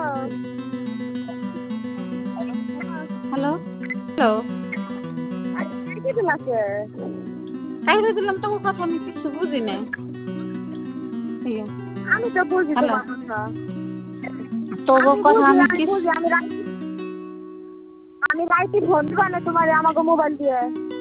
Hello hello লাগে কাইরে দিলাম তোমার কথা আমি কিছু বুঝি না। ইয়ে, আমি তো বুঝি হ্যালো তোমার কথা। তোর কথা আমি আমি কিছু বুঝি আমি রাইতে ফোন দিবা না তোমার আমাকে মোবাইল দিয়ে।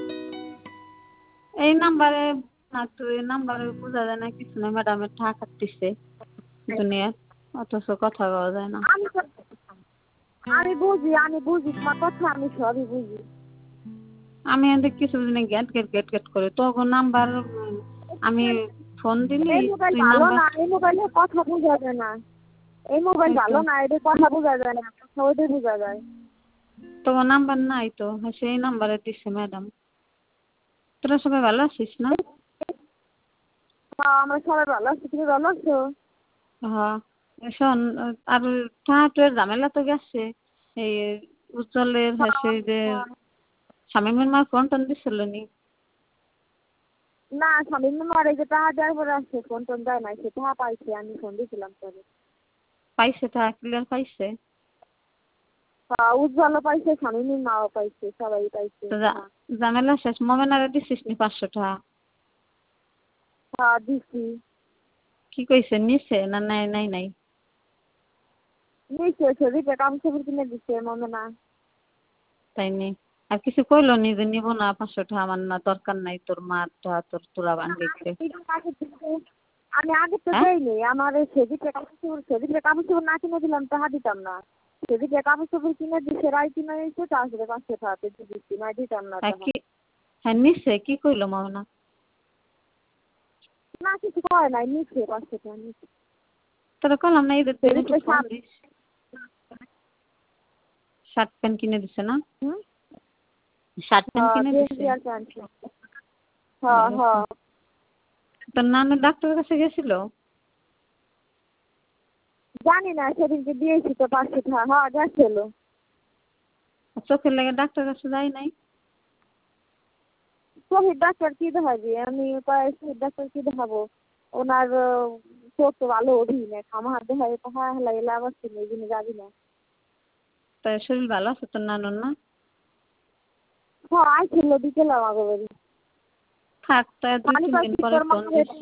এই নাম্বারে না তো এই নাম্বারে বোঝা যায় না কিছু না ম্যাডামের টাকা দিচ্ছে দুনিয়া অথচ কথা বলা যায় না। আমি বুঝি তোমার কথা আমি সবই বুঝি। আমি এদের কিছু বুঝি না গ্যাট গ্যাট গ্যাট গ্যাট করে তোর নাম্বার আমি ফোন দিলি এই মোবাইল তুই ভালো নাম্বার না, এই মোবাইলে কথা বোঝা যায় না। এই মোবাইল ভালো না, এদের কথা বোঝা যায় না, কথা ওদের বোঝা যায়। তোমার নাম্বার নাই তো সেই নাম্বারে দিচ্ছে ম্যাডাম। তোরা সবাই ভালো আছিস না? হ্যাঁ আমরা সবাই ভালো আছি, তুমি ভালো আছো? হ্যাঁ শোন আর ঠাটুয়ের ঝামেলা তো গেছে এই উজ্জ্বলের হচ্ছে যে শামিমের মা ফোন টোন দিছিল নি? না স্বামীর মার এই যে টাকা দেওয়ার পরে আসছে, ফোন টোন দেয় নাই, সে টাকা পাইছে, আমি ফোন দিয়েছিলাম পরে। পাইছে টাকা ক্লিয়ার পাইছে? হ্যাঁ উজ্জ্বলও পাইছে, স্বামীর মাও পাইছে, সবাই পাইছে। তো ঝামেলা শেষ মোমেনারে দিছিস নি 500 টাকা? হ্যাঁ দিছি। কি কইছে নিছে না নাই নাই নাই? নিচে শরীরে কাম খবর কিনে দিচ্ছে মনে না। তাই নি আর কিছু কইলো নি যে নিব না 500 টাকা আমার না দরকার নাই তোর মার টাকা তোরা ভাঙ্গিছে? আমি আগে তো হ্যাঁ দেইনি, আমার সেদিকে কাপড় চোপড় না কিনে দিলাম টাকা দিতাম না। সেদিকে কাপড় চোপড় কিনে দিচ্ছে, রায় কিনে দিচ্ছে, তারপরে 500 টাকা দিচ্ছি, না দিতাম না টাকা। কি হ্যাঁ নিছে কি কইলো মোমেনা? না কিছু কয় নাই, নিচ্ছে 500 টাকা নিচ্ছে। তোরা কলাম না ঈদের দিন একটু সেদিকে ফোন দিস। শার্ট প্যান্ট কিনে দিছে না? শার্ট প্যান্ট হ্যাঁ কিনে দিছে? দিয়ে আর আনছি। হ্যাঁ হ্যাঁ তোর নানু ডাক্তারের কাছে গেছিল? জানি না, সেদিনকে দিয়েছি তো 500 টাকা, হ্যাঁ গেছিল। চোখের লেগে ডাক্তারের কাছে যাই নাই? চোখের ডাক্তার কি দেখাবি, আমি চোখের ডাক্তার কি দেখাবো, ওনার চোখ তো ভালো অধি না, আমার দেখাবে পাহা হেলা এলে আবার ছিল, এই জন্য যাবি না। তাই শরীর ভালো আছে তোর নানুর না? হ্যাঁ আইছিল বিকেলে আমাকে বাড়ি। থাক তাই দুই আমি তিন দিন পাইছি পরে তোর মা, ফোন দিস।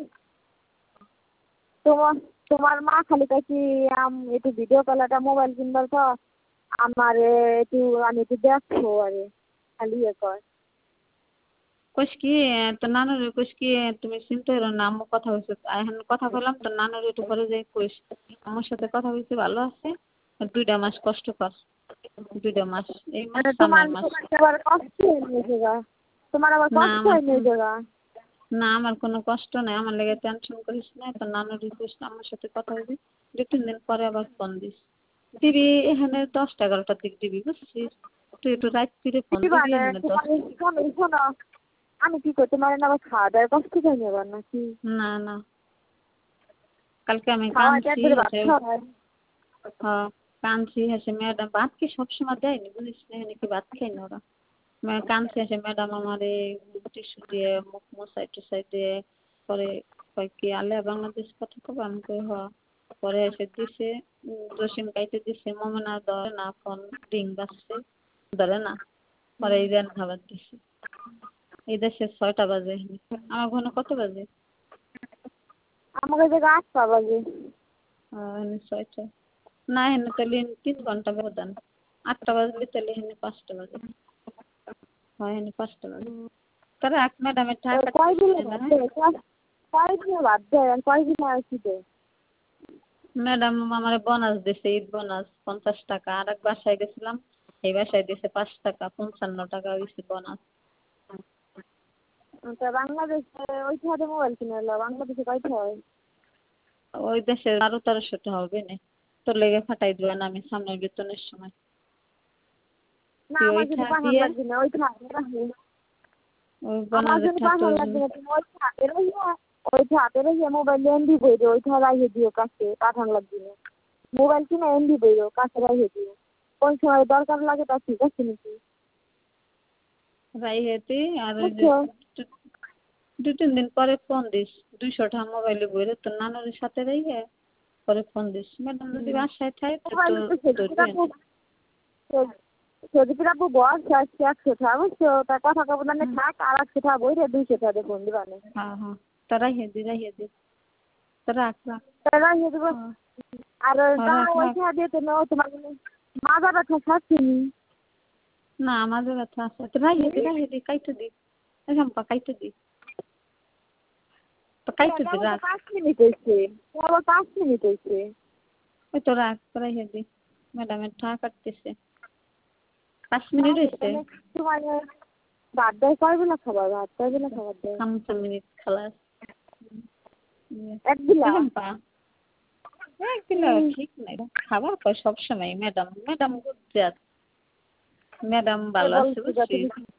তোমার তোমার মা খালি কাছে একটু ভিডিও কলাটা মোবাইল কিনবার তো আমার একটু আমি একটু দেখছো আরে খালি কর। কইস কি তোর নানুর কইস কি তুমি চিন্তা করো না আম্মু কথা হয়েছে এখন কথা বললাম তোর নানুর একটু পরে যাই কইস আমার সাথে কথা বলতে ভালো আছে 2টা মাস কষ্ট কর 2টা মাস এই মাস তোমার সামনের মাস। তোমার আবার কষ্ট হয়ে জায়গা, তোমার আবার না কষ্ট আমার হয়ে জায়গা। না আমার কোনো কষ্ট নাই আমার লেগে টেনশন করিস না তোর নানুর রিকোয়েস্ট আমার সাথে কথা বলবি 2-3 দিন পরে আবার ফোন দিস। দিবি এখানে 10টা 11টার দিক দিবি বুঝছিস তুই একটু রাত ফিরে ফোন দিবি এখানে 10। তোমার শোনো, আমি কি করতে পারি না, আবার খাওয়া দাওয়ার কষ্ট পাই না আবার নাকি? না না কালকে আমি খাওয়া কাঁদছি একবারে ভাত খাওয়া। হ্যাঁ কাঁদছি হেসে ম্যাডাম ভাত কি সবসময় দেয়নি বুঝিস না এখানে কি ভাত খাই না ওরা। কাঁদছি হেসে ম্যাডাম আমারে টিস্যু দিয়ে মুখ মুছাই টুসাই দিয়ে পরে কয় কি আলিয়া বাংলাদেশ কথা কব আমি কই হ পরে এসে দিছে জসিম কাইতে দিছে মোমেনা ধরে না ফোন রিং বাজছে ধরে না পরে এই দেন খাবার দিছে এই দেশে 6টা বাজে আমার ঘন কত বাজে? আমাকে জায়গা 8টা বাজে। এনে 6টা না এনে তাহলে 3 ঘন্টা ব্যবধান 8টা বাজলে তাহলে এনে 5টা বাজে হয় এনে 5টা বাজে তারা এক ম্যাডামের টাকা কয়দিনে দিচ্ছে না ভাত দেয়, কয়দিনে ভাত দেয় আর কয়দিনে আর কি দেয়? ম্যাডাম আমার বোনাস দিছে ঈদ বোনাস 50 টাকা আর এক বাসায় গেছিলাম এই বাসায় দিছে 5 টাকা 55 টাকা হয়েছে বোনাস। তা বাংলাদেশে ওই হাতে মোবাইল কিনে এলো, বাংলাদেশে কয়টা হয়? ওই দেশে 1200-1300 টাকা হবে না তোর লেগে ফাটাই দিবে না আমি সামনের বেতনের সময় না তুই আমার জন্য ওইটা পাঠান দিয়ে লাগবে না, ওই হাতে রাখি। ওই আমার বোনাসের জন্য টাকা পাঠান তোর লাগবে না, তুমি ওই হাতে রইয়া মোবাইল এমবি বইরো, ওইটা রাইয়ে দিও কাছে, পাঠান লাগবে না। মোবাইল কিনে এমবি বইরো কাছে রাইয়ে দিও, কোন সময় দরকার লাগে তা ঠিক আছে নাকি? রাই হেতি আর ওই যে বুঝছো? 2-3 দিন পরে ফোন দিস 200 টাকা মোবাইলে বইরে তোর নানুর সাথে রইয়ে পরে ফোন দিস ম্যাডাম যদি বাসায় থাকে মোবাইল তো ধরবে সজিপুর আপু বস আজকে 100 টাকা বুঝছো তার কথা কব না থাক আর 100 টাকা বইরে 200 টাকা দিয়ে ফোন দিবা না হ্যাঁ হ্যাঁ তো রাখিয়ে দি তো রাখ রাখিয়ে দিব আর তাও ওই টাকা দিয়ে তো নাও তোমার মাজা ব্যথা খাচ্ছিনি না আমাদের ব্যথা আছে তো রাখিয়ে দি কাইটে দি এরকম কাইটে দি তো কাইটে দি রাখ 5 মিনিট হয়েছে আবার 5 মিনিট হয়েছে ওই তো রাখ রাখিয়ে দি ম্যাডামের টাকা কাটতেছে 5 মিনিট হয়েছে তোমার ভাত দেয় কয় বেলা খাবার ভাত কয় বেলা খাবার দেয় 5 মিনিট খালাস এক বেলা একদিন ঠিক নাই খাবার পর সবসময় ম্যাডাম গুড ম্যাডাম ভালো আছে বুঝছিস